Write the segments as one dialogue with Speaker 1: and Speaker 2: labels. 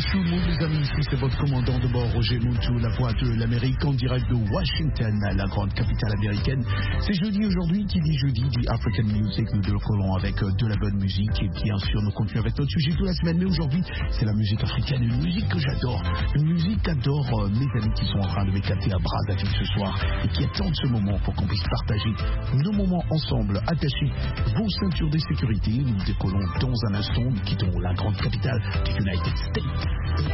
Speaker 1: Tout le monde, les amis, ici c'est votre commandant de bord, Roger Moutou, la voix de l'Amérique, en direct de Washington, la grande capitale américaine. C'est jeudi aujourd'hui, qui dit jeudi, dit African Music. Nous décollons avec de la bonne musique et bien sûr nous continuons avec notre sujet de la semaine. Mais aujourd'hui, c'est la musique africaine, une musique que j'adore, une musique qu'adorent mes amis qui sont en train de m'éclater à Brazzaville ce soir et qui attendent ce moment pour qu'on puisse partager nos moments ensemble. Attachez vos ceintures de sécurité, nous décollons dans un instant, nous quittons la grande capitale des United States.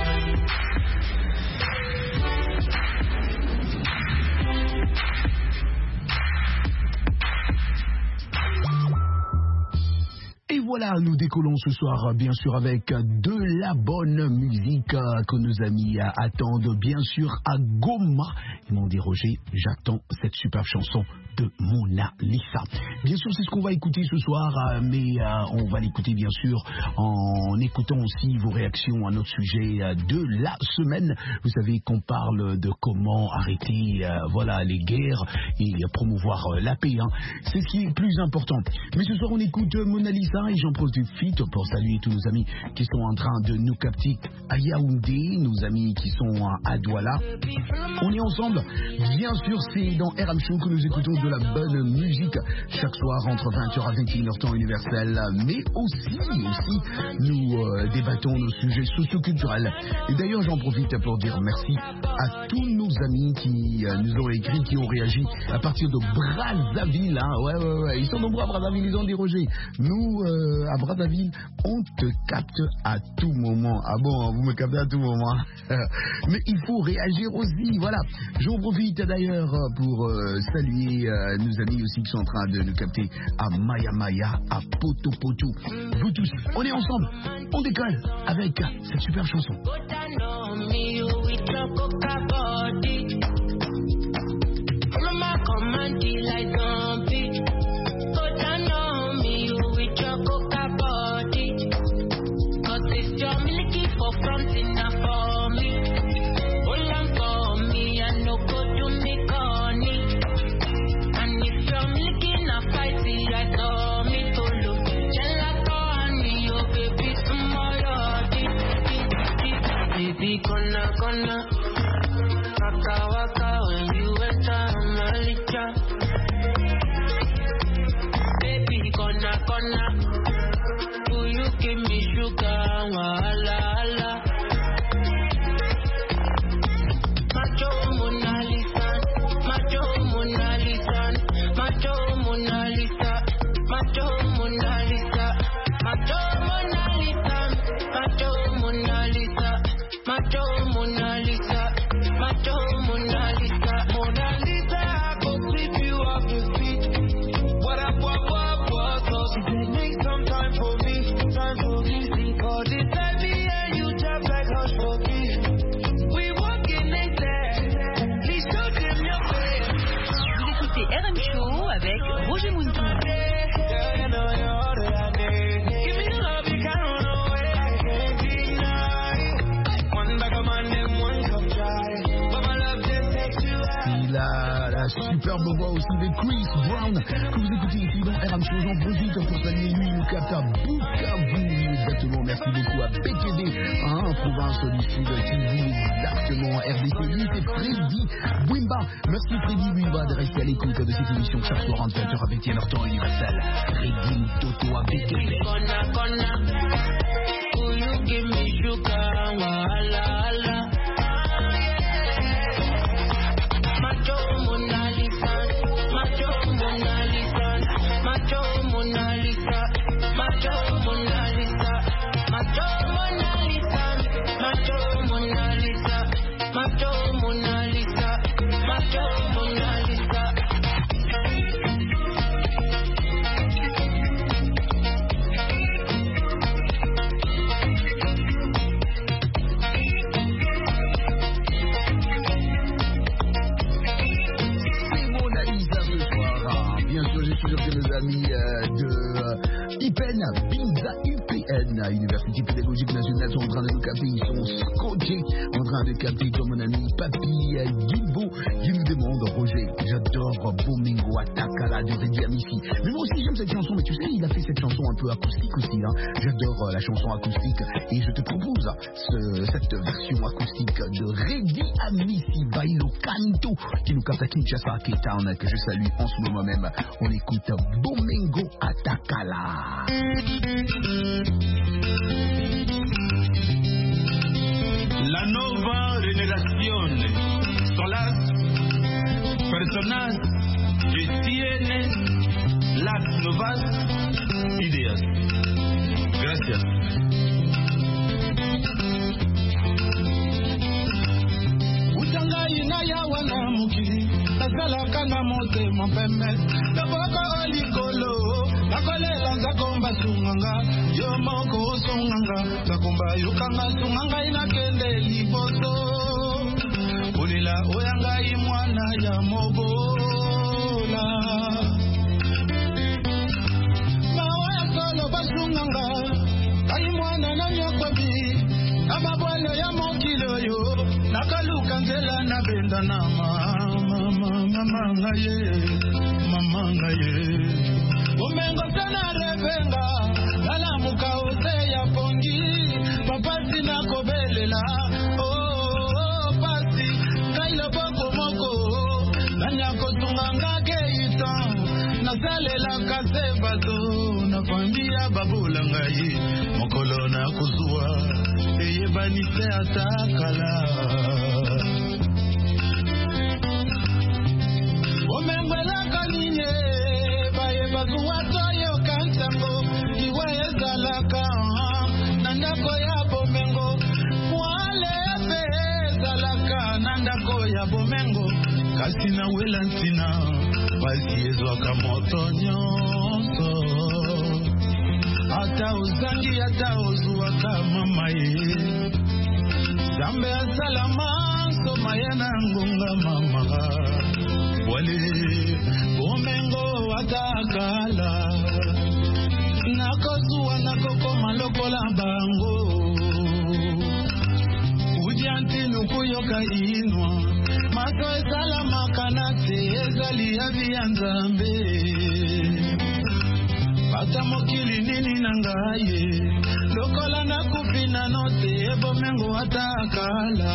Speaker 1: Et voilà, nous décollons ce soir, bien sûr, avec de la bonne musique que nos amis attendent, bien sûr, à Goma. Ils m'ont dit, Roger, j'attends cette superbe chanson de Mona Lisa. Bien sûr, c'est ce qu'on va écouter ce soir, mais on va l'écouter, bien sûr, en écoutant aussi vos réactions à notre sujet de la semaine. Vous savez qu'on parle de comment arrêter voilà, les guerres et promouvoir la paix. Hein. C'est ce qui est le plus important. Mais ce soir, on écoute Mona Lisa. Et j'en profite pour saluer tous nos amis qui sont en train de nous capter à Yaoundé, nos amis qui sont à Douala. On est ensemble, bien sûr, c'est dans RM Show que nous écoutons de la bonne musique chaque soir entre 20h à 21h temps universel, mais aussi nous débattons nos sujets socioculturels. Et d'ailleurs, j'en profite pour dire merci à tous nos amis qui nous ont écrit, qui ont réagi à partir de Brazzaville. Hein. Ouais, ils sont nombreux à Brazzaville, ils ont dit Roger. Nous, à Brazzaville, on te capte à tout moment. Ah bon, vous me captez à tout moment. Mais il faut réagir aussi, voilà. J'en profite d'ailleurs pour saluer nos amis aussi qui sont en train de nous capter à Maya, à Poto. Vous tous, on est ensemble, on décolle avec cette super chanson.
Speaker 2: Gonna waka when you enter Malika. Baby, gonna do you give me sugar? Wala. Macho Mona Lisa, Macho Mona Lisa, Macho Mona Lisa, Macho Mona Lisa, Macho Mona Lisa, Macho Mona Lisa. Macho Mona Lisa, Macho Mona Lisa, Mona Lisa, I go sweep you off your feet. What so if you make some time for me, see all this heavy and you jump like hush for me. We walking in there, please show them your face.
Speaker 3: Vous écoutez RM Show avec Roger Moutou.
Speaker 1: La superbe voix aussi de Chris Brown que vous écoutez ici dans RM Show. J'en profite pour saluer lui, nous capte à Bukavu. Exactement, merci beaucoup à BKD, province du Sud, Kivu, exactement, RDC. Lui, c'est Freddy Bwimba. Merci Freddy Bwimba de rester à l'écoute de cette émission chaque soir entre 20h à 21h temps universel. Freddy Toto à BKD.
Speaker 2: You give me sugar, wala. Macho Mona Lisa, Macho Mona Lisa, Macho Mona Lisa, Macho Mona Lisa, Macho Mona Lisa, Macho Mona Lisa, Macho Mona Lisa, Macho Mona Lisa.
Speaker 1: Amis de IPN, Binza UPN, Université Pédagogique Belgique nationale sont en train de nous capter, ils sont scotchés, en train de capter comme mon ami Papi Guilbeault qui nous demande Roger, j'adore Bomengo Atakala de Redi Amici. Mais moi aussi j'aime cette chanson, mais tu sais, il a fait cette chanson un peu acoustique aussi, hein. J'adore la chanson acoustique et je te propose cette version acoustique de Redi Amici Bailo Canto qui nous capte à Kinshasa, Cape Town, que je salue en ce moment même. On écoute Bomengo Atakala.
Speaker 4: La nuova generazione son las personas que tienen las nuevas ideas. Gracias.
Speaker 5: Utanga ya wana mukili nasala kana mote mapeme taboko olikolo nakolela nzakomba sunganga yo moko sunganga nzakomba yukanga sunganga inakende liboso ulila oyanga imwana ya mobola mawa solo basunganga kaimwana na nyakobi amabwele ya mokilo yo nakaluka nzela na benda na mama ngaye umengo sana revenga lala mukaote ya pongi papasi na kobelela oh pasi kailo boko moko nanya kotunganga keita nasalela kasebato na familia babula ngaye mokolo na kuzua eyebanise atakala omembela kaninye baye bazuwato yo kantango iwe ezalaka nandako ya bomengo mwale pe ezalaka nandako ya bomengo kasi na wela ntina basi ezwaka moto nyonso ata uzangi ata ozuwaka mama ye zambe asalama soma yana ngonga mama wale bomengo atakala nakozuwa nakokoma lokola bango udianti nukuyoka inwa maso esalama kanate ezali ya via nzambe bata mokili nini na ngaye lokola nakufi na note ebomengo atakala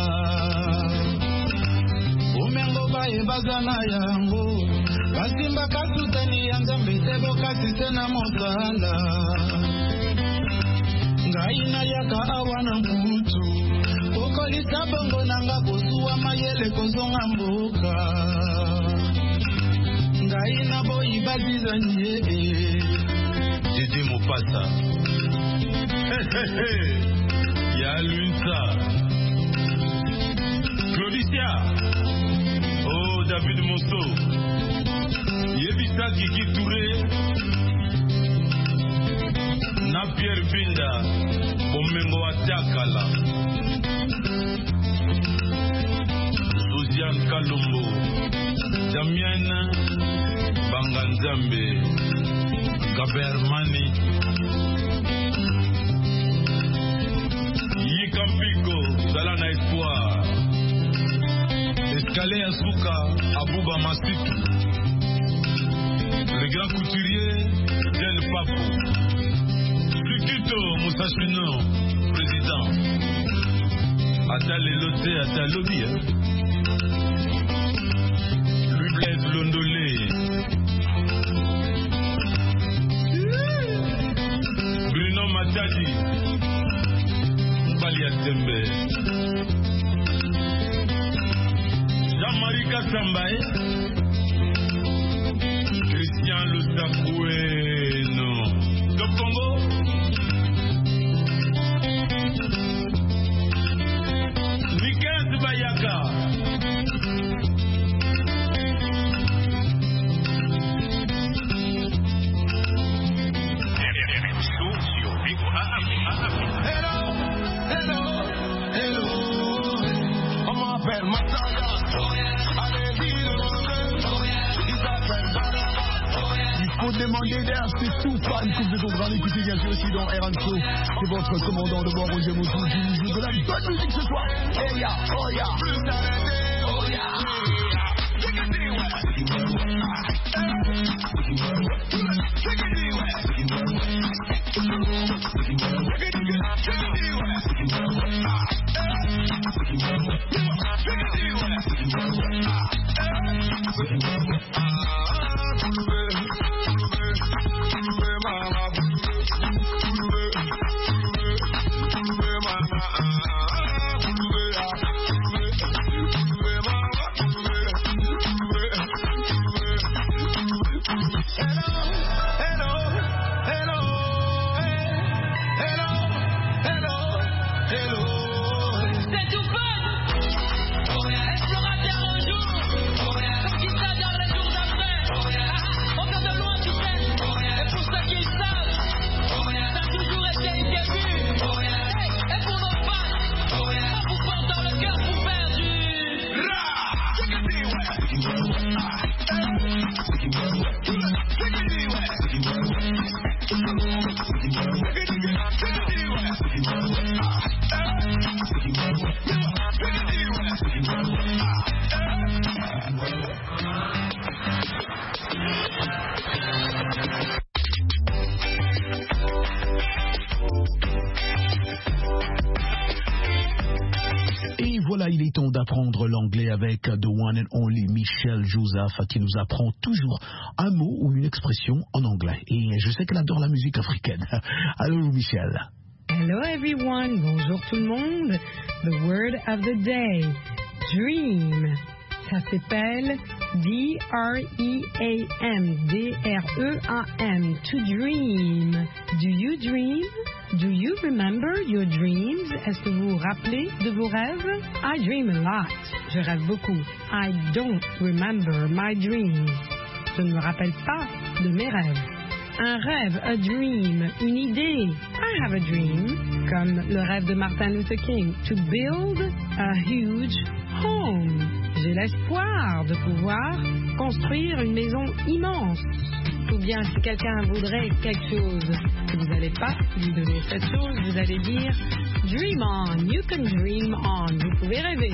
Speaker 5: umengo baye bazana yango basimba kasutani ya nzambe tebo kasise na mosala ngai na yaka awana mputu kokolisa bongo nanga kozuwa mayele kozonga mboka ngai na boyi bazizanie
Speaker 4: Didi Mopasa ya Lunsa Claudicia oh David Monso Yebisa Kiki Touré na Pierre Binda Bomengo Atakala Suzian Kalumbo Damien Banganzambe Gabermani Yikampiko Salana Espoir Escalé Asuka Abouba Masitu Le grand couturier Del Papo Sukito Moussachino Président Ata Lelote Ata Lobby Louis Blaise Londolé Bruno Matadi Balia Tembe Jean-Marie Kassambaye Christian Lusakueno Top Congo Nikenz Bayaka
Speaker 1: faut demander d'air, c'est tout fan que vous êtes en train d'écouter bien sûr aussi dans R&Co. C'est votre commandant de bord, Roger Moutou, qui nous joue de la bonne musique ce soir. Oh ya, oh ya, oh ya. Il est temps d'apprendre l'anglais avec the one and only Michelle Joseph qui nous apprend toujours un mot ou une expression en anglais. Et je sais qu'elle adore la musique africaine. Allô Michelle.
Speaker 6: Hello everyone, bonjour tout le monde. The word of the day, dream. Ça s'appelle D-R-E-A-M, D-R-E-A-M, to dream. Do you dream? Do you remember your dreams? Est-ce que vous vous rappelez de vos rêves? I dream a lot. Je rêve beaucoup. I don't remember my dreams. Je ne me rappelle pas de mes rêves. Un rêve, a dream, une idée. I have a dream, comme le rêve de Martin Luther King, to build a huge home. J'ai l'espoir de pouvoir construire une maison immense. Ou bien si quelqu'un voudrait quelque chose que vous n'allez pas lui donner cette chose, vous allez dire dream on, you can dream on. Vous pouvez rêver.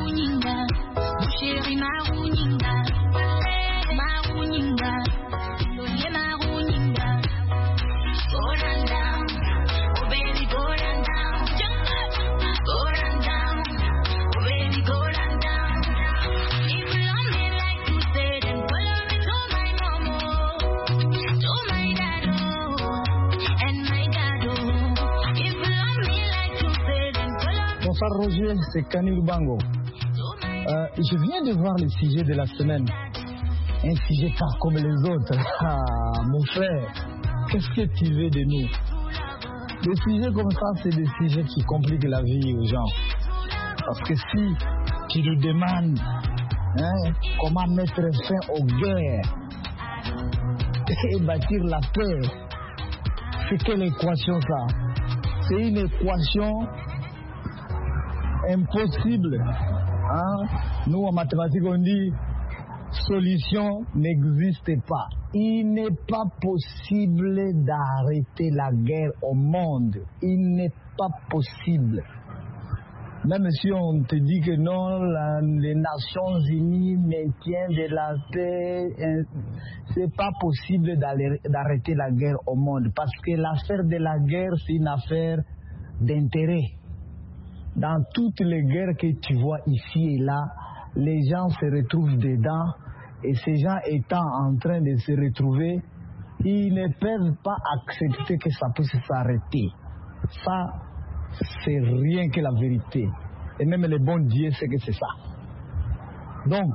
Speaker 2: Maruninga, mon chéri Maruninga, Maruninga, Lolé Maruninga. Go down, down, oh baby, go down, down, go down, down, oh baby, go down, down. If you love me like you say, then follow me to my mama, to my daddo, and my daddo. If you love me like you say, then follow me.
Speaker 7: Bonsoir Roger, c'est Kani Lubango. Je viens de voir le sujet de la semaine. Un sujet pas comme les autres. Ah, mon frère, qu'est-ce que tu veux de nous? Des sujets comme ça, c'est des sujets qui compliquent la vie aux gens. Parce que si tu nous demandes comment mettre fin aux guerres et bâtir la paix, c'est quelle équation ça? C'est une équation impossible. Nous en mathématiques on dit solution n'existe pas. Il n'est pas possible d'arrêter la guerre au monde. Il n'est pas possible. Même si on te dit que non, les Nations Unies maintiennent de la paix, c'est pas possible d'arrêter la guerre au monde. Parce que l'affaire de la guerre, c'est une affaire d'intérêt. Dans toutes les guerres que tu vois ici et là, les gens se retrouvent dedans et ces gens étant en train de se retrouver, ils ne peuvent pas accepter que ça puisse s'arrêter. Ça, c'est rien que la vérité. Et même le bon Dieu sait que c'est ça. Donc,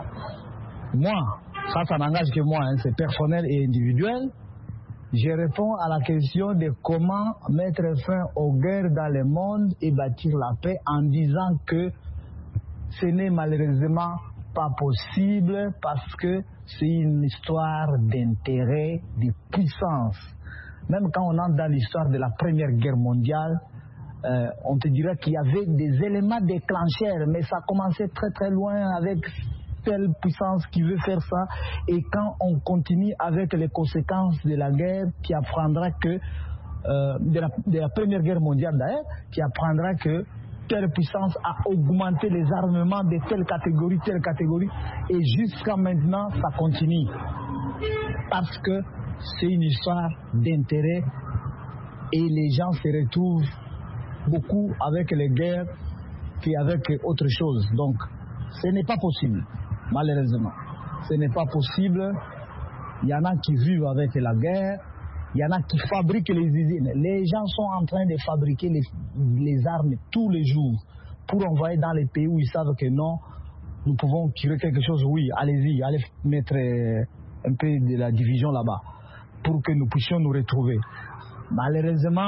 Speaker 7: moi, ça n'engage que moi, c'est personnel et individuel. Je réponds à la question de comment mettre fin aux guerres dans le monde et bâtir la paix en disant que ce n'est malheureusement pas possible parce que c'est une histoire d'intérêt, de puissance. Même quand on entre dans l'histoire de la Première Guerre mondiale, on te dirait qu'il y avait des éléments déclencheurs, mais ça commençait très très loin avec telle puissance qui veut faire ça. Et quand on continue avec les conséquences de la guerre, tu apprendras que, de la Première Guerre mondiale d'ailleurs, tu apprendras que telle puissance a augmenté les armements de telle catégorie, et jusqu'à maintenant, ça continue. Parce que c'est une histoire d'intérêt et les gens se retrouvent beaucoup avec les guerres qu'avec autre chose. Donc, ce n'est pas possible, malheureusement. Ce n'est pas possible. Il y en a qui vivent avec la guerre. Il y en a qui fabriquent les usines. Les gens sont en train de fabriquer les armes tous les jours pour envoyer dans les pays où ils savent que non, nous pouvons tirer quelque chose. Oui, allez-y, allez mettre un peu de la division là-bas pour que nous puissions nous retrouver. Malheureusement,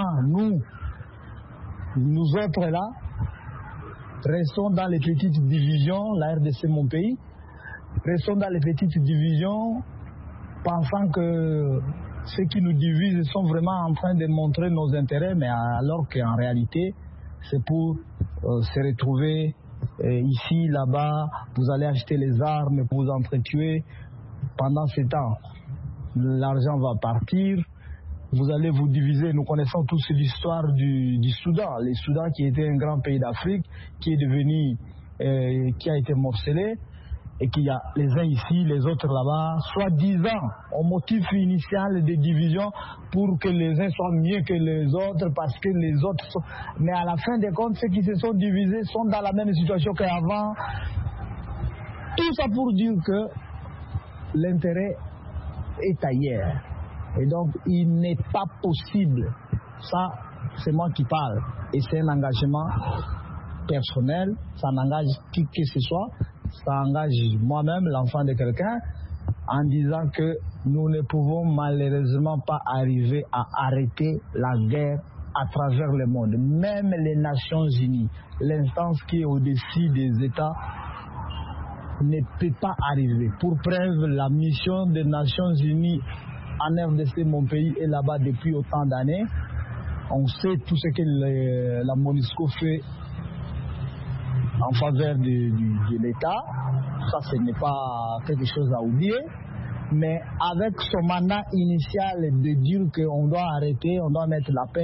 Speaker 7: nous autres là, restons dans les petites divisions, la RDC mon pays, restons dans les petites divisions pensant que ceux qui nous divisent sont vraiment en train de montrer nos intérêts, mais alors qu'en réalité, c'est pour se retrouver ici, là-bas, vous allez acheter les armes pour vous entretuer. Pendant ce temps, l'argent va partir, vous allez vous diviser. Nous connaissons tous l'histoire du Soudan. Le Soudan qui était un grand pays d'Afrique, qui est devenu, qui a été morcelé, et qu'il y a les uns ici, les autres là-bas, soi-disant, au motif initial de division pour que les uns soient mieux que les autres, parce que les autres sont... Mais à la fin des comptes, ceux qui se sont divisés sont dans la même situation qu'avant. Tout ça pour dire que l'intérêt est ailleurs. Et donc, il n'est pas possible. Ça, c'est moi qui parle. Et c'est un engagement personnel. Ça n'engage qui que ce soit. Ça engage moi-même, l'enfant de quelqu'un, en disant que nous ne pouvons malheureusement pas arriver à arrêter la guerre à travers le monde. Même les Nations Unies, l'instance qui est au-dessus des États, ne peut pas arriver. Pour preuve, la mission des Nations Unies en RDC, mon pays, est là-bas depuis autant d'années. On sait tout ce que la MONUSCO fait en faveur de l'État. Ça, ce n'est pas quelque chose à oublier. Mais avec son mandat initial de dire qu'on doit arrêter, on doit mettre la paix,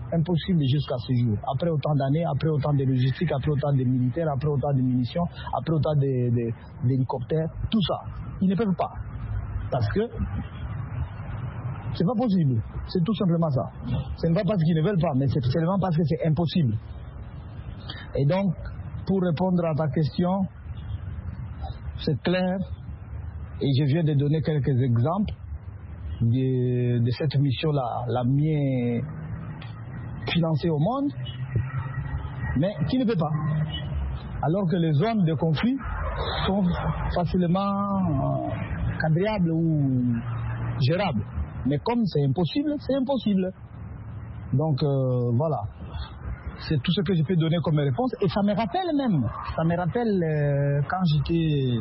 Speaker 7: Impossible jusqu'à ce jour. Après autant d'années, après autant de logistique, après autant de militaires, après autant de munitions, après autant d'hélicoptères, tout ça. Ils ne peuvent pas. Parce que c'est pas possible. C'est tout simplement ça. Ce n'est pas parce qu'ils ne veulent pas, mais c'est seulement parce que c'est impossible. Et donc, pour répondre à ta question, c'est clair, et je viens de donner quelques exemples de cette mission-là, la mieux financée au monde, mais qui ne peut pas. Alors que les zones de conflit sont facilement quadrillables ou gérables. Mais comme c'est impossible, c'est impossible. Donc voilà. C'est tout ce que je peux donner comme réponse. Et ça me rappelle quand j'étais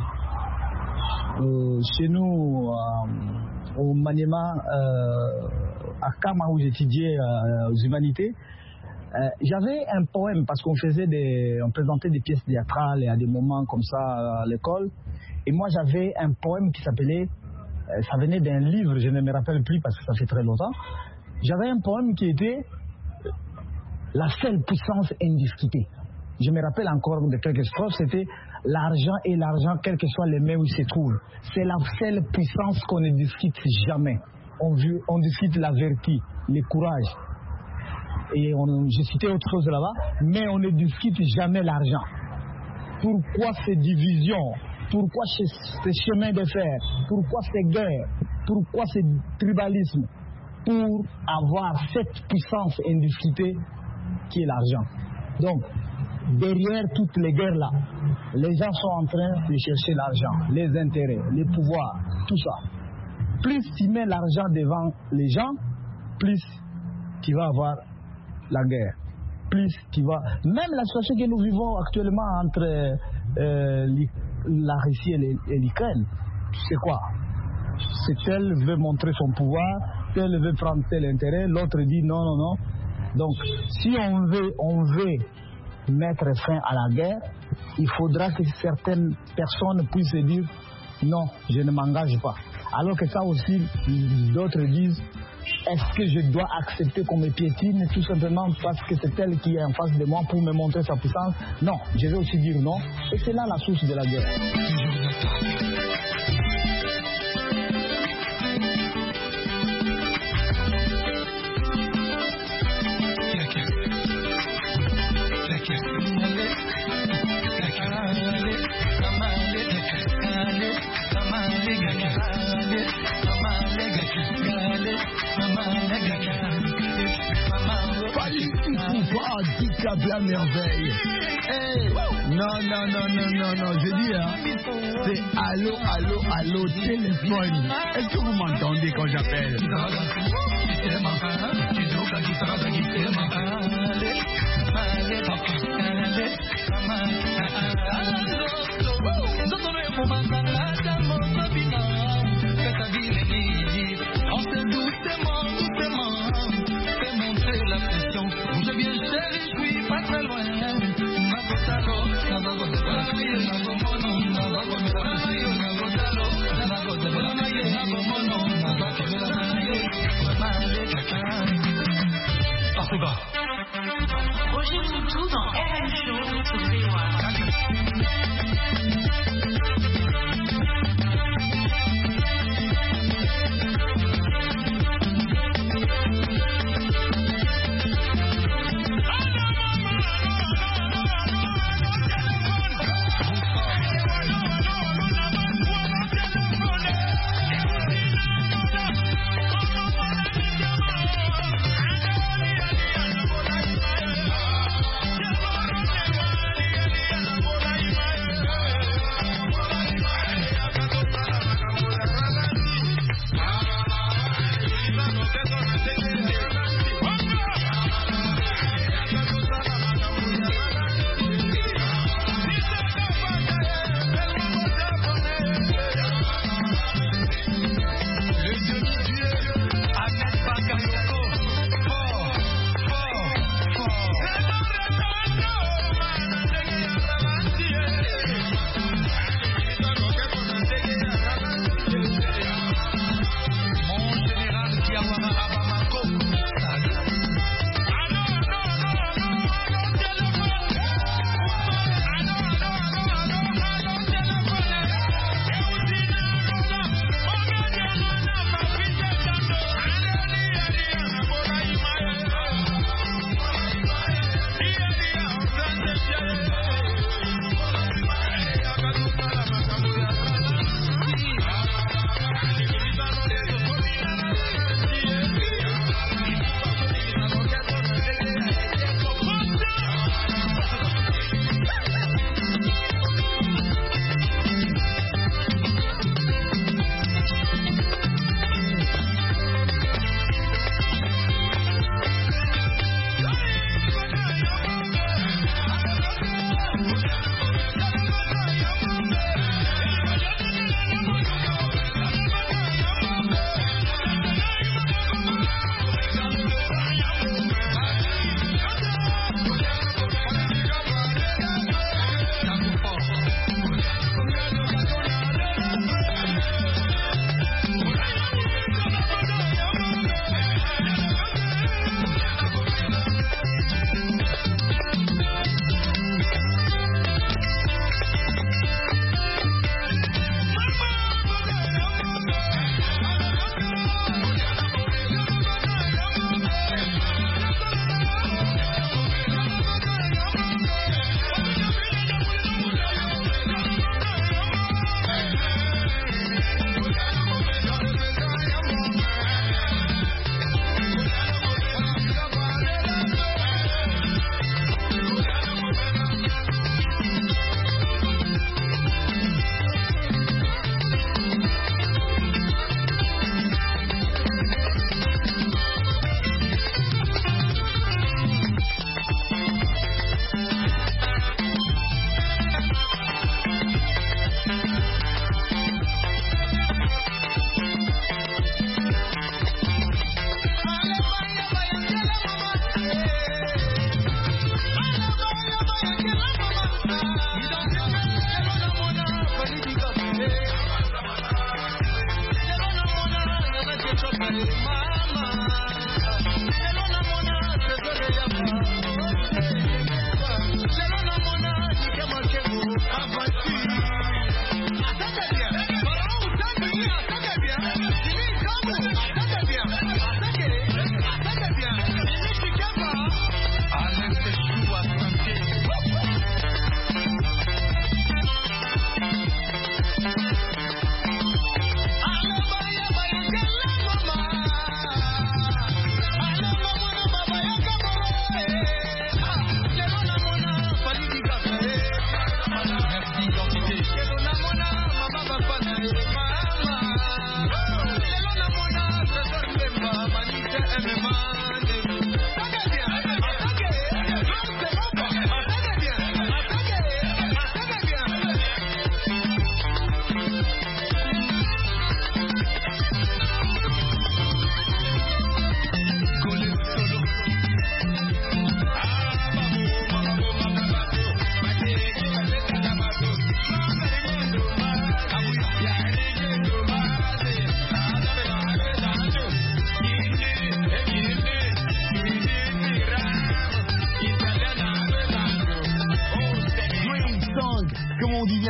Speaker 7: chez nous au Maniema, à Kama, où j'étudiais aux humanités. J'avais un poème parce qu'on présentait des pièces théâtrales et à des moments comme ça à l'école. Et moi j'avais un poème qui s'appelait, ça venait d'un livre, je ne me rappelle plus parce que ça fait très longtemps. J'avais un poème qui était la seule puissance indiscutée. Je me rappelle encore de quelques strophes, c'était l'argent et l'argent, quelles que soient les mains où il se trouve. C'est la seule puissance qu'on ne discute jamais. On discute la vertu, le courage. Et j'ai cité autre chose là-bas, mais on ne discute jamais l'argent. Pourquoi ces divisions? Pourquoi ces chemins de fer? Pourquoi ces guerres? Pourquoi ces tribalismes? Pour avoir cette puissance indiscutée qui est l'argent. Donc, derrière toutes les guerres-là, les gens sont en train de chercher l'argent, les intérêts, les pouvoirs, tout ça. Plus tu mets l'argent devant les gens, plus tu vas avoir la guerre. Plus tu vas... Même la situation que nous vivons actuellement entre la Russie et l'Ukraine, c'est quoi? C'est tel veut montrer son pouvoir, tel veut prendre tel intérêt, l'autre dit non, non, non. Donc, si on veut mettre fin à la guerre, il faudra que certaines personnes puissent se dire non, je ne m'engage pas. Alors que ça aussi, d'autres disent, est-ce que je dois accepter qu'on me piétine tout simplement parce que c'est elle qui est en face de moi pour me montrer sa puissance? Non, je vais aussi dire non. Et c'est là la source de la guerre.
Speaker 1: La merveille. Hey. Non, je dis, hein, c'est allô, téléphone. Est-ce que vous m'entendez quand j'appelle?
Speaker 3: Roger Moutou dans RM Show sur VOA.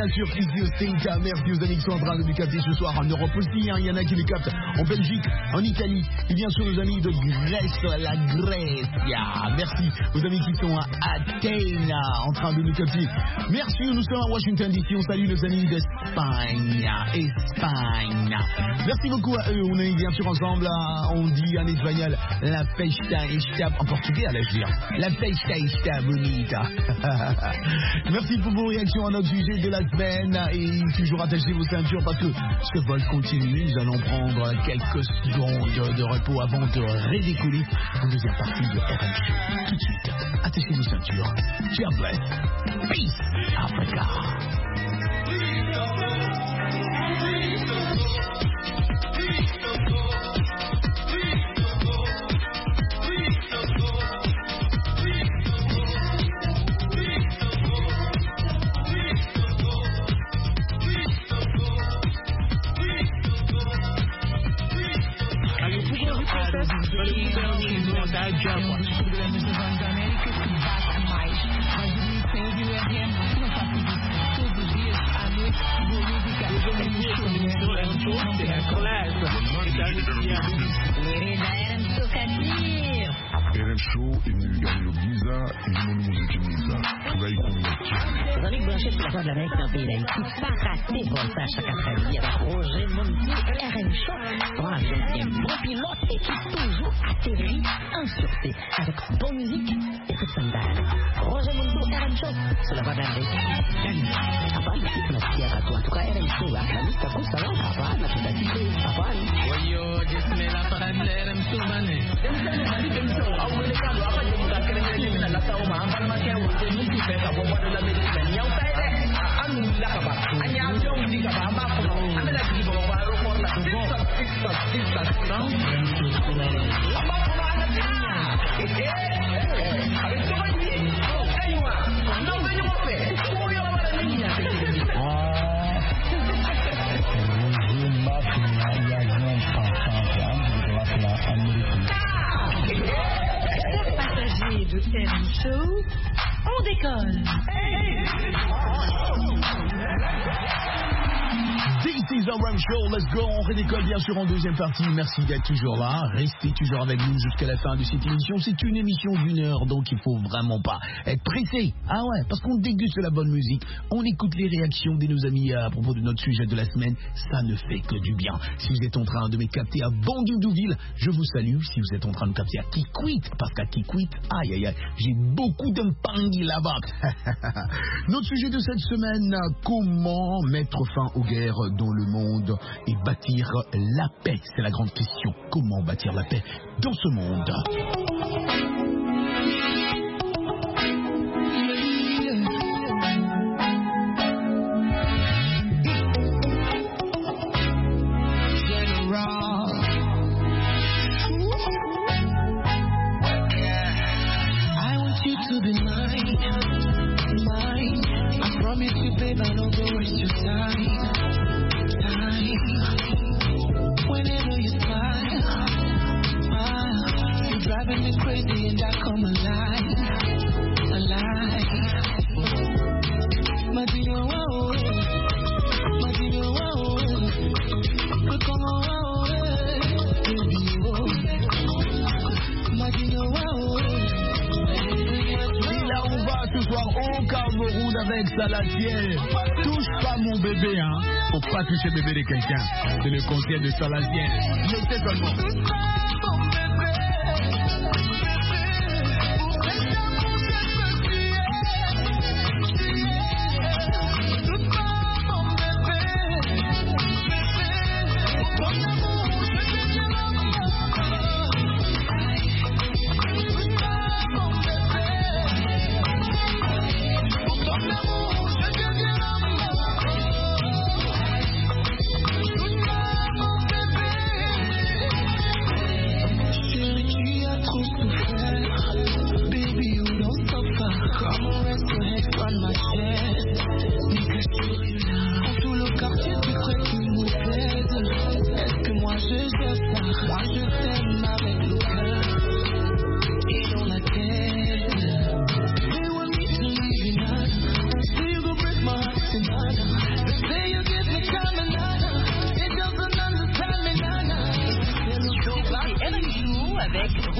Speaker 1: bien sûr ici au State. Merci aux amis qui sont en train de nous capter ce soir en Europe aussi. Il y en a qui nous captent en Belgique, en Italie et bien sûr nos amis de Grèce, la Grèce. Merci aux amis qui sont à Athènes en train de nous capter. Merci, nous sommes à Washington DC. On salue nos amis d'Espagne. Merci beaucoup à eux. On est bien sûr ensemble. On dit en espagnol la festa está en portugais à la dire. La festa está bonita. Merci pour vos réactions à notre sujet de la semaine et toujours attachez vos ceintures parce que ce vol continue. Nous allons prendre quelques secondes de repos avant de redécoller pour deuxième partie de RM Show. Tout de suite, attachez vos ceintures. God bless. Peace, Africa.
Speaker 8: RM Show imegana bwiza irimo n'umuziki mwiza turayikunda cyane.
Speaker 9: Vous allez brancher sur la voix de l'Amérique dans le pays d'Haïti. Pas rater votre tâche chaque après-midi avec Roger Mundo. RM Show pour un deuxième bon pilote et qui toujours atterrit en sûreté avec bonne musique et toute son dalle. Roger Mundo, RM Show sur la voix de l'Amérique. Hapana, tunasikia watu watuka RM Show wakanisa kusala hapana, tutasikia hapana.
Speaker 2: Wayo, jisimela para RM Show bane.
Speaker 3: Passagers de RM Show, on décolle.
Speaker 1: This is RM Show, let's go, on redécolle bien sûr en deuxième partie. Merci d'être toujours là, restez toujours avec nous jusqu'à la fin de cette émission. C'est une émission d'une heure, donc il faut vraiment pas être pressé. Ah ouais, parce qu'on déguste la bonne musique, on écoute les réactions de nos amis à propos de notre sujet de la semaine, ça ne fait que du bien. Si vous êtes en train de me capter à Bandoudouville, je vous salue. Si vous êtes en train de me capter à Kikwit, parce qu'à Kikwit, aïe aïe aïe, j'ai beaucoup d'empangui là-bas. Notre sujet de cette semaine, comment mettre fin aux guerres dans le monde et bâtir la paix. C'est la grande question. Comment bâtir la paix dans ce monde?
Speaker 5: Whenever you smile, you're driving me crazy and I come alive. Madino, wow, Madino, wow, come on, baby, oh, Madino, wow.
Speaker 1: Là on va ce soir au Cameroun avec Salatiel. Touche pas mon bébé, hein. Faut pas toucher le bébé de quelqu'un. C'est le conseil de Salatiel. Laissez seulement.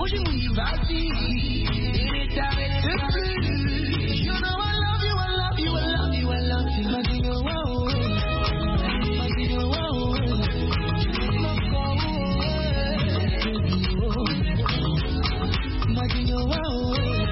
Speaker 3: Roger Mountou.
Speaker 5: Vas-y, et ne t'arrête plus. You know I love you, I love you, I love you, I love you. Madinho, wow, Madinho, wow, Madinho, wow.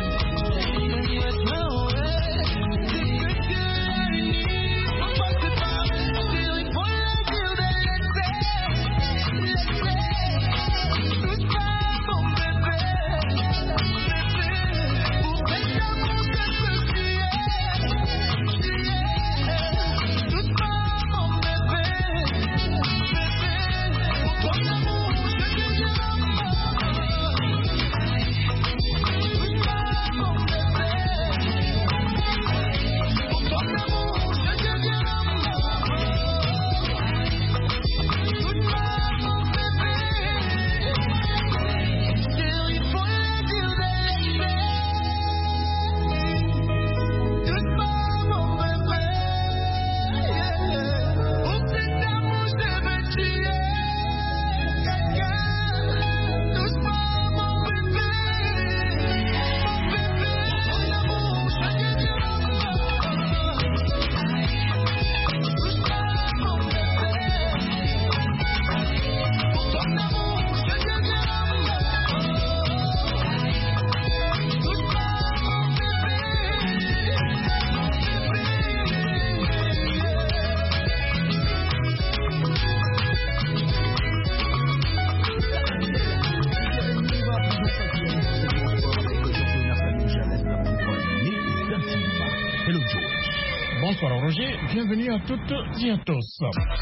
Speaker 10: Bienvenue à toutes et à tous.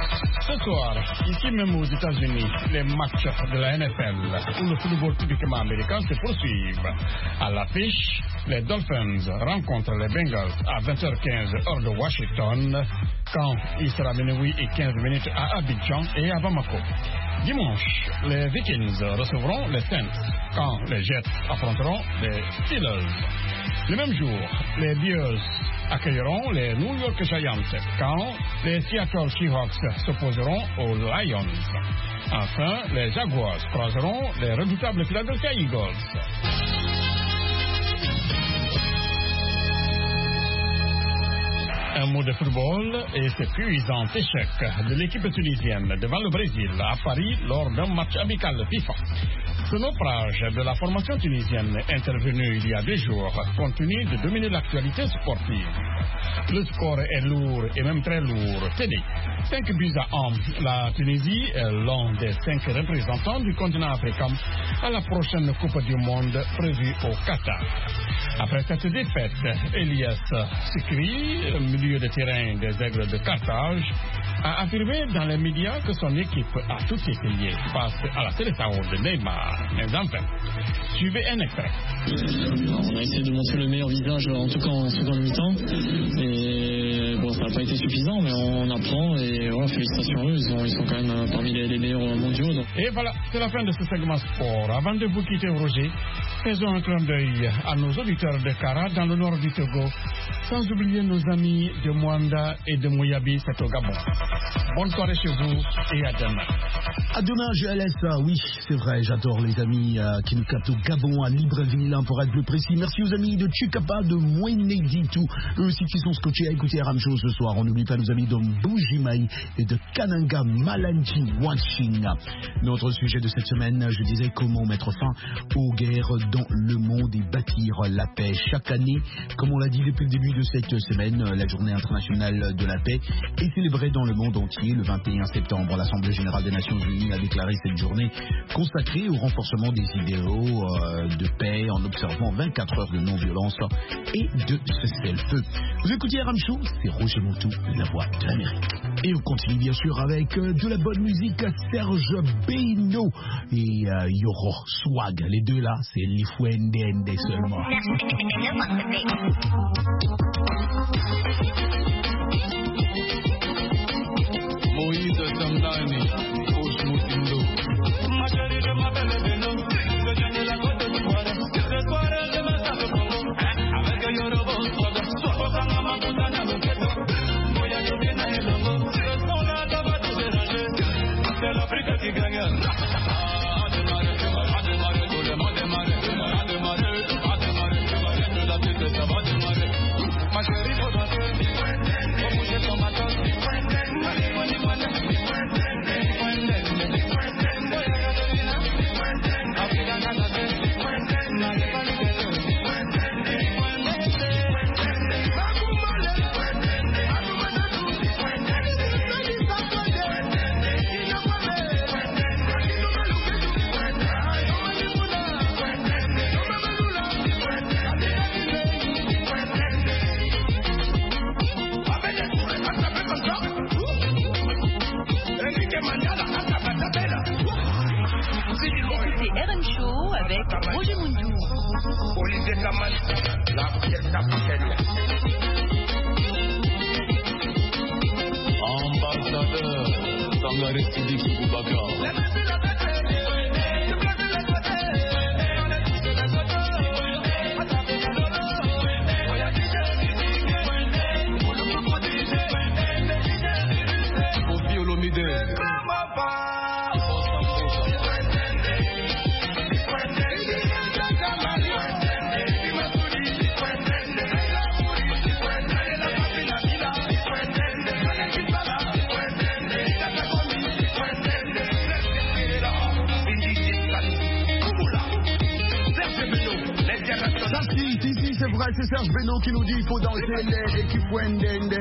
Speaker 10: Ce soir, ici même aux États-Unis, les matchs de la NFL ou le football typiquement américain se poursuivent. À l'affiche, les Dolphins rencontrent les Bengals à 20h15 heure de Washington, quand il sera minuit et 15 minutes à Abidjan et à Bamako. Dimanche, les Vikings recevront les Saints, quand les Jets affronteront les Steelers. Le même jour, les Bears accueilleront les New York Giants, quand les Seattle Seahawks s'opposeront aux Lions. Enfin, les Jaguars croiseront les redoutables Philadelphia Eagles. Un mot de football et ce cuisant échec de l'équipe tunisienne devant le Brésil à Paris lors d'un match amical FIFA. Ce naufrage de la formation tunisienne intervenu il y a 2 jours continue de dominer l'actualité sportive. Le score est lourd et même très lourd. Tenez, 5 buts à 1. La Tunisie est l'un des 5 représentants du continent africain à la prochaine Coupe du Monde prévue au Qatar. Après cette défaite, Elias Sikri, milieu de terrain des Aigles de Carthage, a affirmé dans les médias que son équipe a tout essayé face à la sélection de Neymar. Mais enfin, suivez un extrait.
Speaker 11: On a essayé de montrer le meilleur visage, en tout cas en seconde mi-temps. Et bon, ça n'a pas été suffisant, mais on apprend. Et voilà, félicitations à eux, ils sont quand même parmi les meilleurs mondiaux. Donc.
Speaker 10: Et voilà, c'est la fin de ce segment sport. Avant de vous quitter, Roger, faisons un clin d'œil à nos auditeurs de Kara dans le nord du Togo, sans oublier nos amis de Mwanda et de Mouyabi, c'est au Gabon. Bonne soirée chez vous et à demain.
Speaker 1: À demain, GLS. Oui, c'est vrai, j'adore les amis qui nous captent au Gabon, à Libreville, pour être plus précis. Merci aux amis de Chukapa, de Moueneditou, eux aussi qui sont scotchés à écouter RM Show ce soir. On n'oublie pas nos amis de Mbujimai et de Kananga Malanji Watching. Notre sujet de cette semaine, je disais comment mettre fin aux guerres dans le monde et bâtir la paix. Chaque année, comme on l'a dit depuis le début de cette semaine, la journée internationale de la paix est célébrée dans le monde entier le 21 septembre. L'Assemblée générale des Nations Unies a déclaré cette journée consacrée au renforcement des idéaux de paix en observant 24 heures de non-violence et de cessez-le-feu. Vous écoutez RM Show, c'est Roger Mountou, la voix de l'Amérique. Et on continue bien sûr avec de la bonne musique, Serge Beino et Yoro Swag. Les deux là, c'est l'Ifuendende seulement.
Speaker 5: Moïse Samdani, Coach Moutindo. Ma chérie, je m'appelle Beno. Je viens de la côte d'Ivoire. Ce soir, je me tape Congo. Avec un Yorobo Swag. Soit au Kangama, Moutana, le Keto. Moya, je viens à Elongo. Ce son-là, ça va tout déranger. C'est l'Afrique qui gagne. Démarrer, tout le monde démarre.
Speaker 12: médicaments, la pièce africaine.
Speaker 5: Ambassadeur, Sangare Sidiki Boubacar. Kofi Olomide.
Speaker 1: C'est vrai, c'est Serge Beno qui nous dit il faut danser et qui fouendende.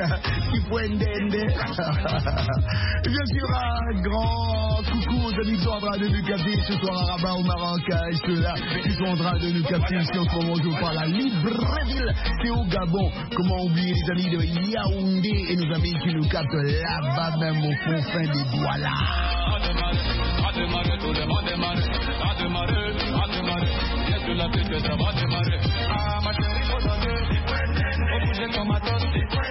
Speaker 1: Et bien sûr, un grand coucou aux amis qui sont en train de nous capter ce soir à Rabat au Maroc, et ceux-là qui sont en train de nous capter ici en ce moment, je vous parle à Libreville, c'est au Gabon. Comment oublier les amis de Yaoundé et nos amis qui nous captent là-bas même au fond fin des Douala.
Speaker 5: La tête ça va démarrer. Ah ma chérie faut danser. Faut bouger comme ma tosse.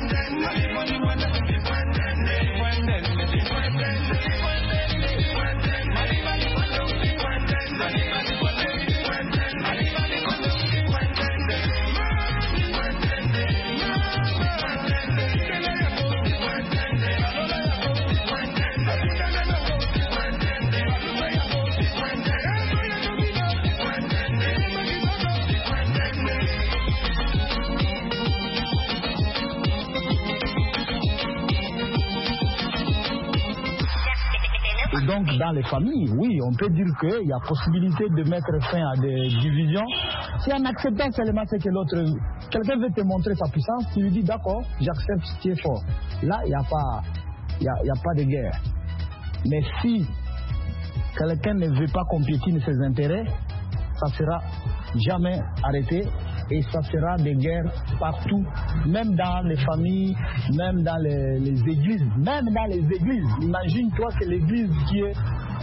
Speaker 7: Donc dans les familles, oui, on peut dire qu'il y a possibilité de mettre fin à des divisions. Si en acceptant seulement ce que l'autre, quelqu'un veut te montrer sa puissance, tu lui dis d'accord, j'accepte ce qui est fort. Là, il n'y a pas de guerre. Mais si quelqu'un ne veut pas compétir ses intérêts, ça sera jamais arrêté. Et ça sera des guerres partout, même dans les familles, même dans les églises. Même dans les églises. Imagine-toi que l'église qui est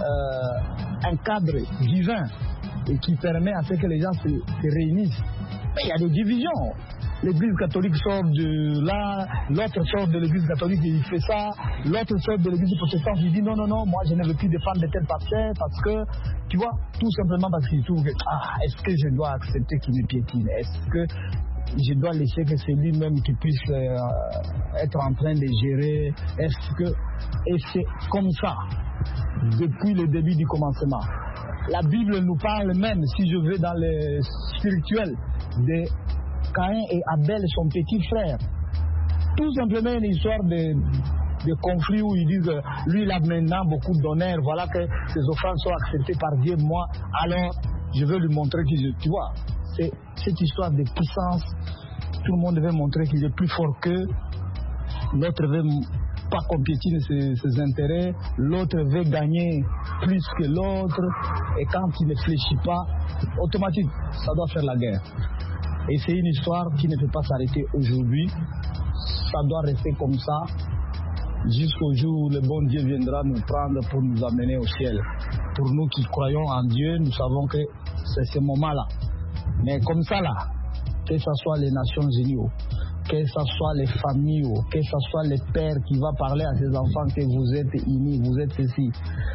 Speaker 7: un cadre divin et qui permet à ce que les gens se réunissent. Mais il y a des divisions. L'église catholique sort de là, l'autre sort de l'église catholique et il fait ça, l'autre sort de l'église protestante, il dit non, moi je ne veux plus défendre de tel pasteur parce que, tu vois, tout simplement parce qu'il trouve que, est-ce que je dois accepter qu'il me piétine? Est-ce que je dois laisser que c'est lui-même qui puisse être en train de gérer? Est-ce que... Et c'est comme ça, depuis le début du commencement. La Bible nous parle même, si je vais dans le spirituel, de Caïn et Abel, son petit frère. Tout simplement une histoire de conflit où ils disent lui il a maintenant beaucoup d'honneur, voilà que ses offrandes sont acceptées par Dieu, moi alors je veux lui montrer que tu vois, c'est cette histoire de puissance. Tout le monde veut montrer qu'il est plus fort qu'eux, l'autre veut pas compétir ses intérêts, l'autre veut gagner plus que l'autre, et quand il ne fléchit pas, automatiquement ça doit faire la guerre. Et c'est une histoire qui ne peut pas s'arrêter aujourd'hui. Ça doit rester comme ça jusqu'au jour où le bon Dieu viendra nous prendre pour nous amener au ciel. Pour nous qui croyons en Dieu, nous savons que c'est ce moment-là. Mais comme ça là, que ce soit les Nations Unies, que ce soit les familles, que ce soit les pères qui vont parler à ses enfants que vous êtes unis, vous êtes ceci.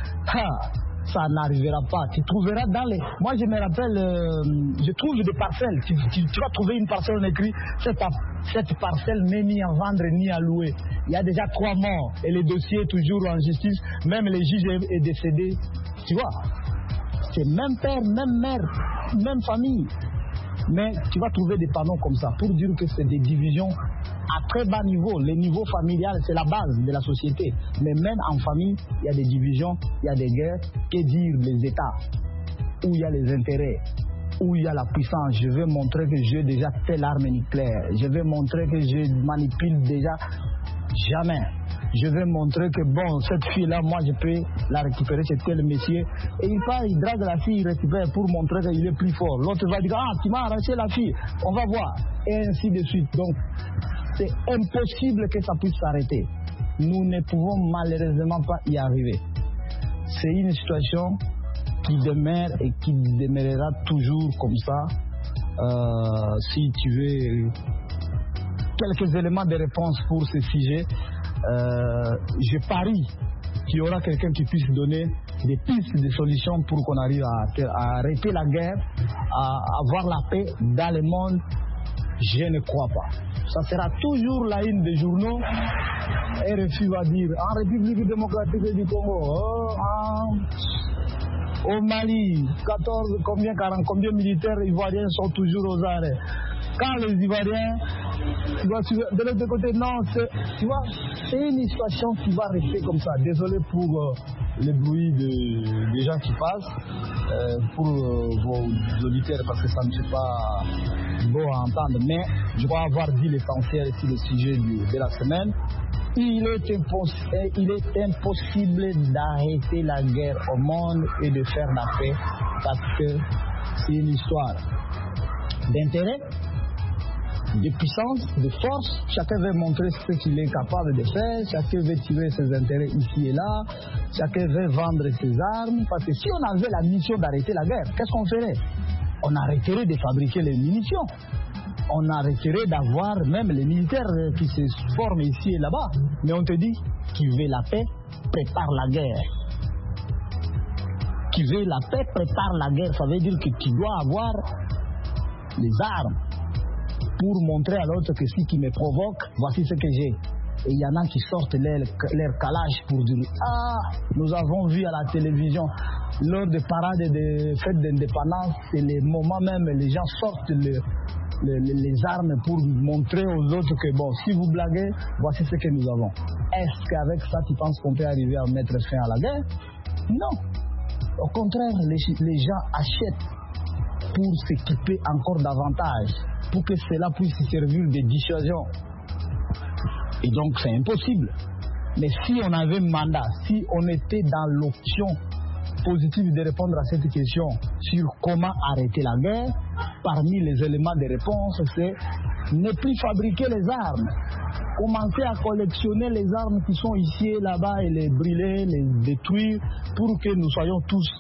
Speaker 7: Ça n'arrivera pas. Tu trouveras dans les... Moi, je me rappelle, je trouve des parcelles. Tu vas trouver une parcelle, on écrit, cette parcelle n'est ni à vendre ni à louer. Il y a déjà 3 morts et le dossier est toujours en justice. Même le juge est décédé. Tu vois, c'est même père, même mère, même famille. Mais tu vas trouver des panneaux comme ça pour dire que c'est des divisions à très bas niveau. Le niveau familial, c'est la base de la société. Mais même en famille, il y a des divisions, il y a des guerres. Que dire les États où il y a les intérêts, où il y a la puissance? Je vais montrer que j'ai déjà telle arme nucléaire. Je vais montrer que je manipule déjà. Jamais. Je vais montrer que bon, cette fille-là, moi je peux la récupérer chez tel monsieur. Et il drague la fille, il récupère pour montrer qu'il est plus fort. L'autre va dire, tu m'as arraché la fille, on va voir. Et ainsi de suite. Donc, c'est impossible que ça puisse s'arrêter. Nous ne pouvons malheureusement pas y arriver. C'est une situation qui demeure et qui demeurera toujours comme ça. si tu veux quelques éléments de réponse pour ce sujet, je parie qu'il y aura quelqu'un qui puisse donner des pistes de solutions pour qu'on arrive à arrêter la guerre, à avoir la paix dans le monde. Je ne crois pas. Ça sera toujours la une des journaux. RFI va dire en République démocratique du Congo, au Mali, 14, combien militaires ivoiriens sont toujours aux arrêts. Quand les Ivoiriens, de l'autre côté, non, tu vois, c'est une situation qui va rester comme ça. Désolé pour le bruit des gens qui passent, pour vos auditeurs, parce que ça ne fait pas beau à entendre, mais je dois avoir dit l'essentiel sur le sujet de la semaine. Il est impossible d'arrêter la guerre au monde et de faire la paix, parce que c'est une histoire d'intérêt, de puissance, de force. Chacun veut montrer ce qu'il est capable de faire, chacun veut tirer ses intérêts ici et là, chacun veut vendre ses armes, parce que si on avait la mission d'arrêter la guerre, qu'est-ce qu'on ferait? On arrêterait de fabriquer les munitions, on arrêterait d'avoir même les militaires qui se forment ici et là-bas. Mais on te dit, qui veut la paix, prépare la guerre. Qui veut la paix, prépare la guerre. Ça veut dire que tu dois avoir les armes pour montrer à l'autre que si tu me provoques, voici ce que j'ai. Et il y en a qui sortent leur calage pour dire nous avons vu à la télévision lors des parades des fêtes d'indépendance, c'est les moments même les gens sortent les armes pour montrer aux autres que bon, si vous blaguez, voici ce que nous avons. Est-ce qu'avec ça tu penses qu'on peut arriver à mettre fin à la guerre? Non. Au contraire, les gens achètent pour s'équiper encore davantage, pour que cela puisse servir de dissuasion. Et donc c'est impossible. Mais si on avait mandat, si on était dans l'option positive de répondre à cette question sur comment arrêter la guerre, parmi les éléments de réponse, c'est ne plus fabriquer les armes, commencer à collectionner les armes qui sont ici et là-bas et les brûler, les détruire, pour que nous soyons tous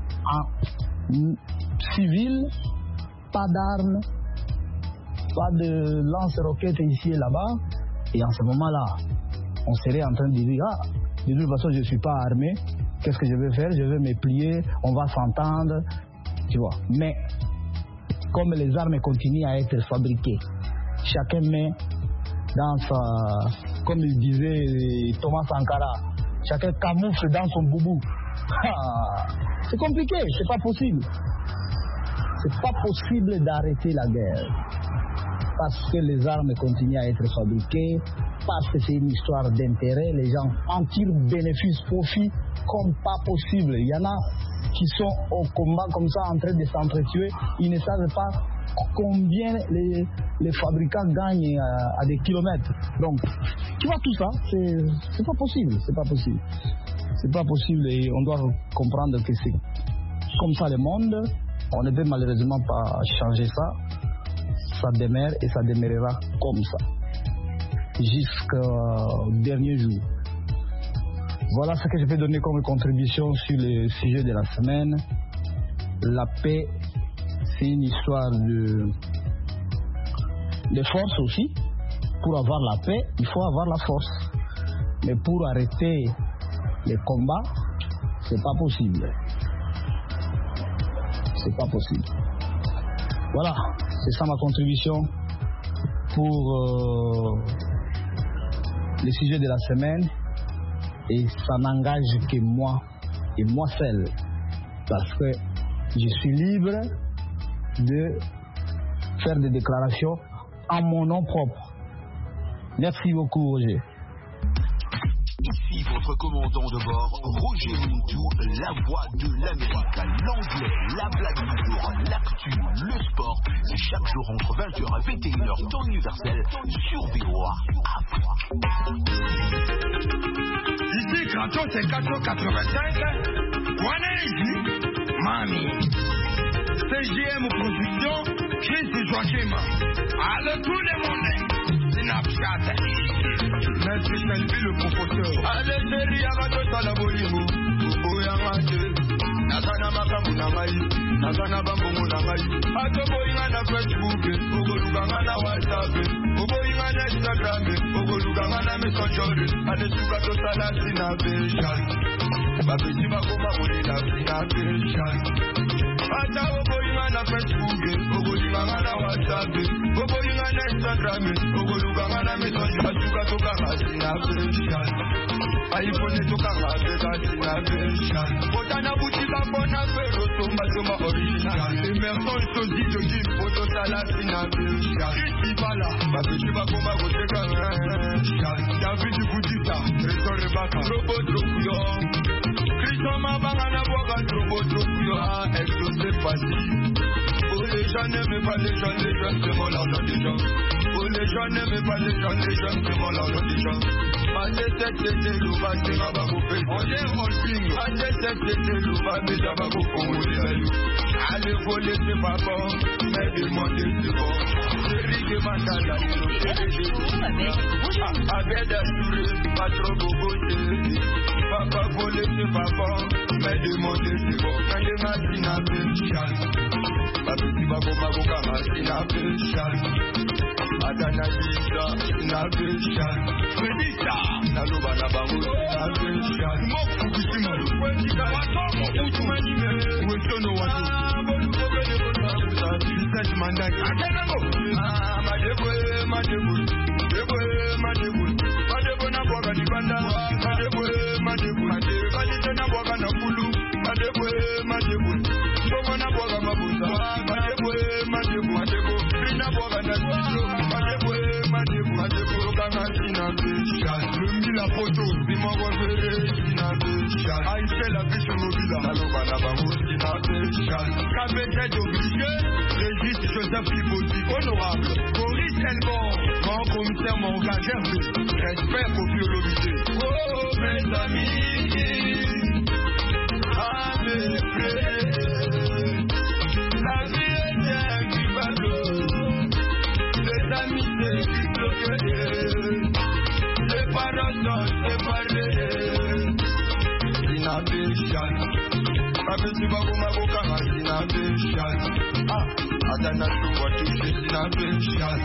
Speaker 7: en civil, pas d'armes, pas de lance-roquettes ici et là-bas. Et en ce moment-là, on serait en train de dire de toute façon je ne suis pas armé, qu'est-ce que je vais faire? Je vais me plier, on va s'entendre, tu vois. Mais comme les armes continuent à être fabriquées, chacun met dans sa, comme il disait Thomas Sankara, chacun camoufle dans son boubou. C'est compliqué, c'est pas possible. C'est pas possible d'arrêter la guerre. Parce que les armes continuent à être fabriquées, parce que c'est une histoire d'intérêt, les gens en tirent bénéfice, profit comme pas possible. Il y en a qui sont au combat comme ça en train de s'entretuer, ils ne savent pas combien les fabricants gagnent à des kilomètres. Donc, tu vois tout ça, c'est pas possible, c'est pas possible. C'est pas possible et on doit comprendre que c'est comme ça le monde, on ne peut malheureusement pas changer ça. Ça demeure et ça demeurera comme ça jusqu'au dernier jour. Voilà ce que je peux donner comme contribution sur le sujet de la semaine. La paix, c'est une histoire de force aussi. Pour avoir la paix, il faut avoir la force. Mais pour arrêter les combats, c'est pas possible. C'est pas possible. Voilà, c'est ça ma contribution pour le sujet de la semaine. Et ça n'engage que moi et moi seul. Parce que je suis libre de faire des déclarations en mon nom propre. Merci beaucoup, Roger.
Speaker 13: Ici votre commandant de bord, Roger Muntu, la voix de l'Amérique, l'anglais, la blague du jour, l'actu, le sport. C'est chaque jour entre 20h et 21h, temps universel, sur VOA Afrique.
Speaker 4: Ici, Kratos, c'est 485, Wanaizi, Mami. CGM Production, Chris Joachim. Allez, tout le monde, Snapchat. Maître Selby le professeur. Allez, chérie, arrête ta la bolimo. Oyamate. Nakana makamu na ngai, nakana bambongo na ngai. Atoboyinga na Facebook, ogolukanga na WhatsApp, oboyinga na Instagram, ogolukanga na Messenger. Adesuka tosala sinapation, babesi bakoma kolela sinapation. Ata oboyinga na Facebook, ogolukanga na WhatsApp, oboyinga na Instagram, ogolukanga na Messenger. Asuka tokanga sinapation, iPhone tokanga beka sinapation. Otana butika bona fero soma original. Emerson sozi de gym photo sala sinapation. Ici bala, babesi bakoma koteka. David Boudita, Trésor Rebaka, Robot Rokuyo. Christian Mabangana Boga, Robot Rokuyo. Est-ce c'est facile? Oh les gens n'aiment pas les gens c'est mon l'argent des gens. Oh les gens n'aiment pas les gens c'est mon l'argent des gens. C'était l'ouva, c'est ma bagopé. On est holding. C'était l'ouva, mais ça va beaucoup. Allez voler, c'est pas bon. Mais demander, c'est bon. C'est rigue, mandala, avec d'assurer, pas trop beaucoup. Papa voler, c'est pas bon. Mais demander, c'est bon. Quand les machines appellent, Babi Bagoka, machine appellent. Adana Lisa, Navation, Fredita, Naloba Nabango, Navation, Mokukusima, Utumanime, Westono Watu, Research Mandak, Madebo, Naboga Nibanda, Madebo, Naboga Napulu, Madebo, Naboga Mabuza, Madebo, Naboga Napulu. Le mille à photo, dis-moi quoi faire, Aïe, la biche mobile, Naloba Nabango, KBZ obligé, Régis Joseph Kiboti, honorable, Boris Elbon, grand commissaire, mon gars, respect pour biologité. Oh, mes amis, avec la vie est bien qui va l'eau, les amis, c'est qui bloquent. Les parents sont séparés. Innovation. Babesi Bagoma Bokama, innovation. Adana Tumba touché, innovation.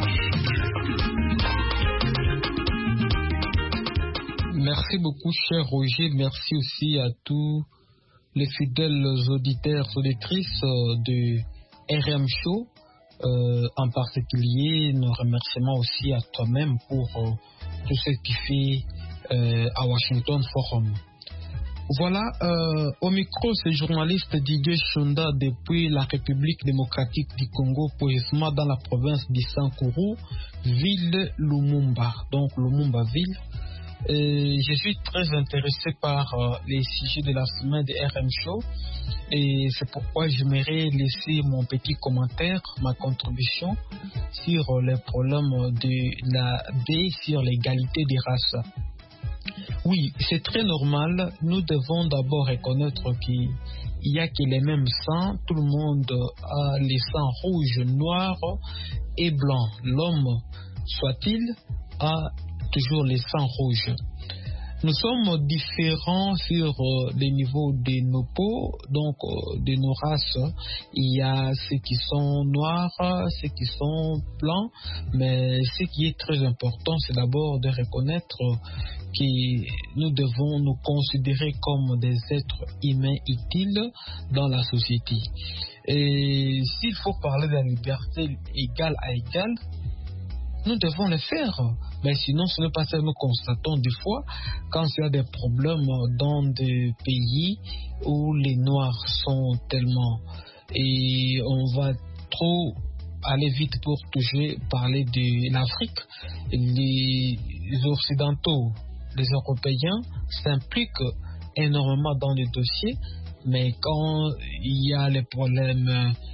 Speaker 14: Merci beaucoup, cher Roger. Merci aussi à tous les fidèles auditeurs, auditrices de RM Show. En particulier, nos remerciements aussi à toi-même pour tout ce que tu fais à Washington Forum. Voilà, au micro, c'est journaliste Didier Chonda depuis la République démocratique du Congo, précisément dans la province d'Issankuru, ville Lumumba, donc Lumumba ville. Je suis très intéressé par les sujets de la semaine de RM Show et c'est pourquoi j'aimerais laisser mon petit commentaire, ma contribution sur les problèmes de la D, sur l'égalité des races. Oui, c'est très normal. Nous devons d'abord reconnaître qu'il n'y a que les mêmes sangs. Tout le monde a les sangs rouges, noirs et blancs. L'homme, soit-il, a toujours les sangs rouges. Nous sommes différents sur les niveaux de nos peaux, donc de nos races. Il y a ceux qui sont noirs, ceux qui sont blancs, mais ce qui est très important, c'est d'abord de reconnaître que nous devons nous considérer comme des êtres humains utiles dans la société. Et s'il faut parler de la liberté égale à égale, nous devons le faire. Mais sinon, ce n'est pas ça que nous constatons des fois quand il y a des problèmes dans des pays où les Noirs sont tellement... Et on va trop aller vite pour toujours parler de l'Afrique. Les Occidentaux, les Européens s'impliquent énormément dans les dossiers, mais quand il y a les problèmes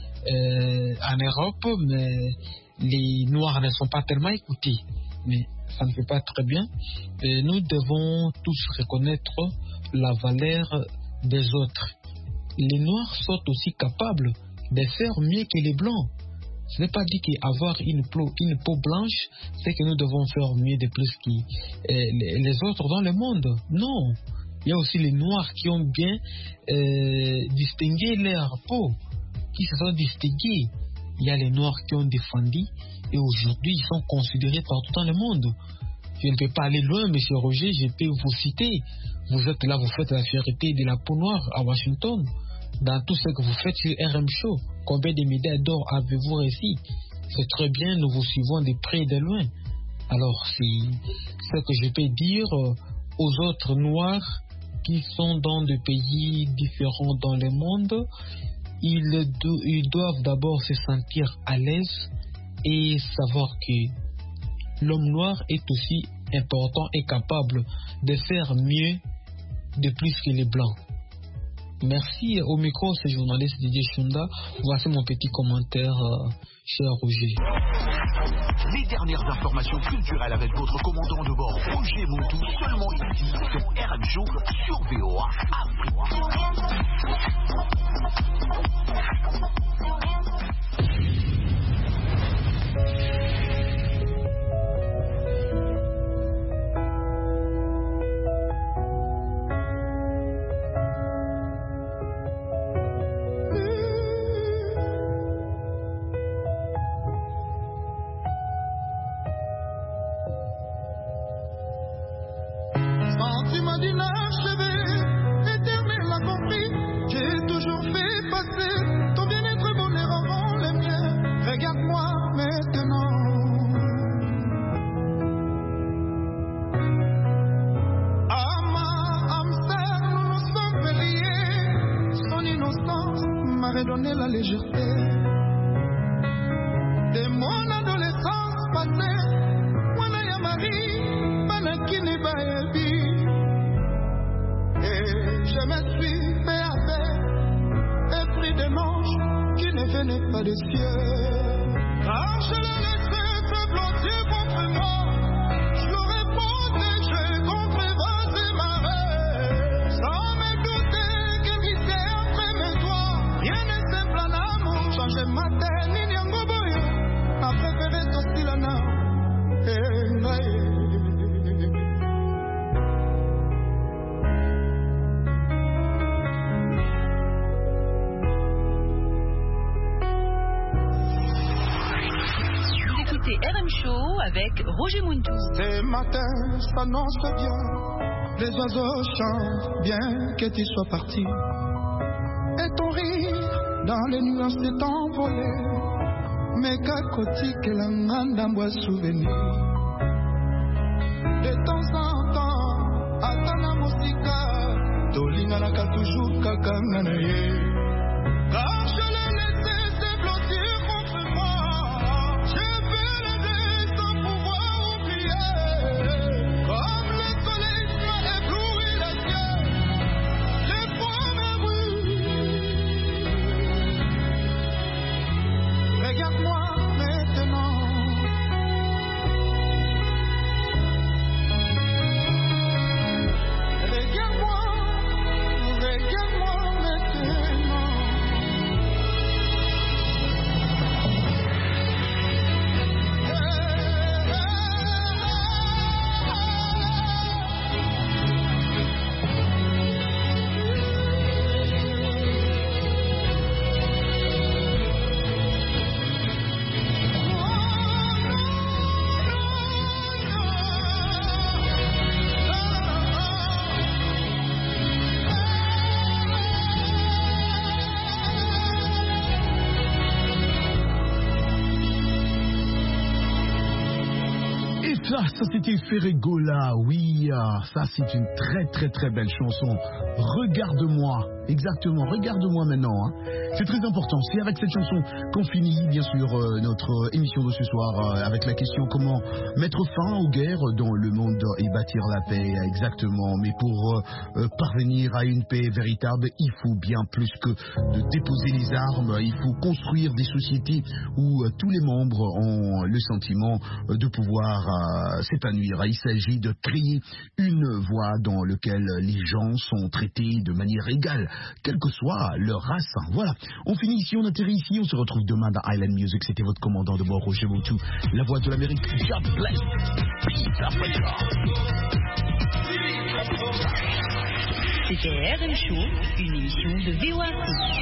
Speaker 14: en Europe, mais les Noirs ne sont pas tellement écoutés. Mais ça ne fait pas très bien. Et nous devons tous reconnaître la valeur des autres. Les Noirs sont aussi capables de faire mieux que les Blancs. Ce n'est pas dit qu'avoir une peau blanche, c'est que nous devons faire mieux de plus que les autres dans le monde. Non. Il y a aussi les Noirs qui ont bien distingué leur peau, qui se sont distingués. Il y a les Noirs qui ont défendu et aujourd'hui ils sont considérés partout dans le monde. Je ne peux pas aller loin, monsieur Roger, je peux vous citer. Vous êtes là, vous faites la fierté de la peau noire à Washington. Dans tout ce que vous faites sur RM Show, combien de médailles d'or avez-vous réussi? C'est très bien, nous vous suivons de près et de loin. Alors, c'est ce que je peux dire aux autres Noirs qui sont dans des pays différents dans le monde. Ils doivent d'abord se sentir à l'aise et savoir que l'homme noir est aussi important et capable de faire mieux de plus que les blancs. Merci. Au micro, c'est journaliste Didier Chunda. Voici mon petit commentaire, cher Roger.
Speaker 13: Les dernières informations culturelles avec votre commandant de bord Roger Montou, seulement ici sur RM Show sur VOA Afrique.
Speaker 15: Sentiment d'inachevé, l'éternel a compris. J'ai toujours fait passer ton bien-être, mon erreur en les miens. Regarde-moi maintenant. Âme sœur, nous nous sommes liés. Son innocence m'a redonné la légèreté de mon adolescence passée. Mwana ya Marie, Manakini Baebi. Et je me suis fait avec épris des manches qui ne venaient pas des cieux. Car je l'ai laissé se blottir contre moi. Je l'aurais protégé contre vents et marées. Sans me douter que misère après mes doigts. Rien n'est simple en amour. Changer ma tête, ni Nyangoboyo. A préféré Tostilana.
Speaker 3: Vous écoutez RM Show avec Roger Montou.
Speaker 15: Ces matins s'annoncent bien, les oiseaux chantent bien que tu sois parti. Et ton rire dans les nuances de t'envoler. Mais kakoti que la ngandambwa souvenir. De temps en temps, atana mosika, tolinganaka toujours kakanganaye. Car je l'ai laissé se blottir contre moi. Je vais l'aider sans pouvoir oublier. Comme le soleil m'a ébloui les yeux, les poings me brûlent. Regarde-moi maintenant. Regarde-moi maintenant.
Speaker 1: Ça c'était Ferregola, oui, ça c'est une très très belle chanson. Regarde-moi, exactement, regarde-moi maintenant. Hein. C'est très important, c'est avec cette chanson qu'on finit bien sûr notre émission de ce soir avec la question comment mettre fin aux guerres dans le monde et bâtir la paix, exactement. Mais pour parvenir à une paix véritable, il faut bien plus que de déposer les armes, il faut construire des sociétés où tous les membres ont le sentiment de pouvoir s'épanouir. Il s'agit de créer une voie dans laquelle les gens sont traités de manière égale, quelle que soit leur race. Voilà, on finit ici, on atterrit ici, on se retrouve demain dans Island Music. C'était votre commandant de bord, Roger Montou, la voix de l'Amérique. God bless. Peace Africa.
Speaker 3: C'était RM Show, une émission de VOA Afrique.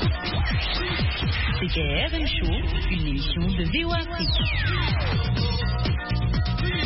Speaker 3: C'était RM Show, une émission de VOA Afrique.